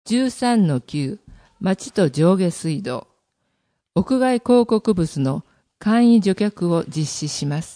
13-9 町と上下水道。屋外広告物の簡易除却を実施します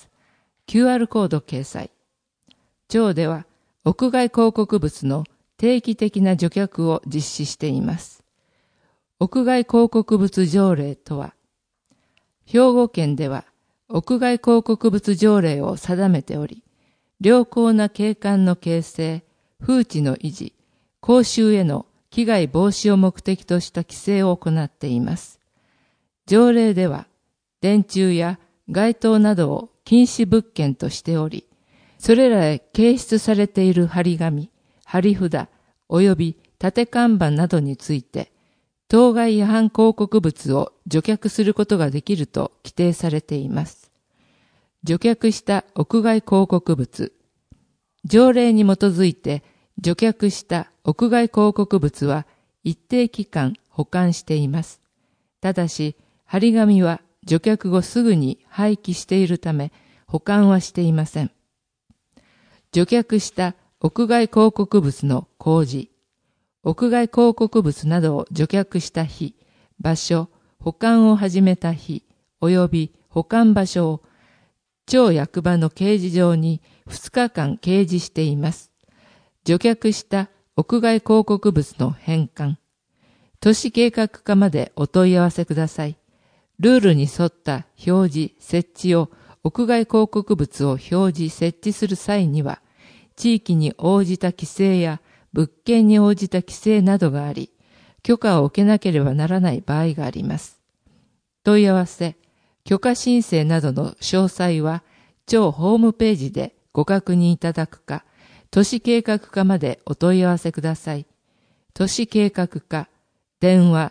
。QR コード掲載。町では屋外広告物の定期的な除却を実施しています。屋外広告物条例とは、兵庫県では屋外広告物条例を定めており、良好な景観の形成、風致の維持、公衆への危害防止を目的とした規制を行っています。条例では、電柱や街灯などを禁止物件としており、それらへ掲出されている張り紙、張り札、及び立看板などについて、当該違反広告物を除却することができると規定されています。除却した屋外広告物。条例に基づいて除却した屋外広告物は一定期間保管しています。ただし、張り紙は除却後すぐに廃棄しているため保管はしていません。除却した屋外広告物の公示。屋外広告物などを除却した日、場所、保管を始めた日、及び保管場所を町役場の掲示場に2日間掲示しています。除却した屋外広告物の返還。都市計画課までお問い合わせください。ルールに沿った表示、設置を屋外広告物を表示、設置する際には、地域に応じた規制や物件に応じた規制などがあり、許可を受けなければならない場合があります。問い合わせ、許可申請などの詳細は、町ホームページでご確認いただくか、都市計画課までお問い合わせください。都市計画課、電話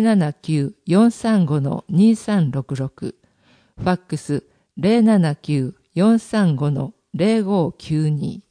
079-435-2366、ファックス 079-435-0592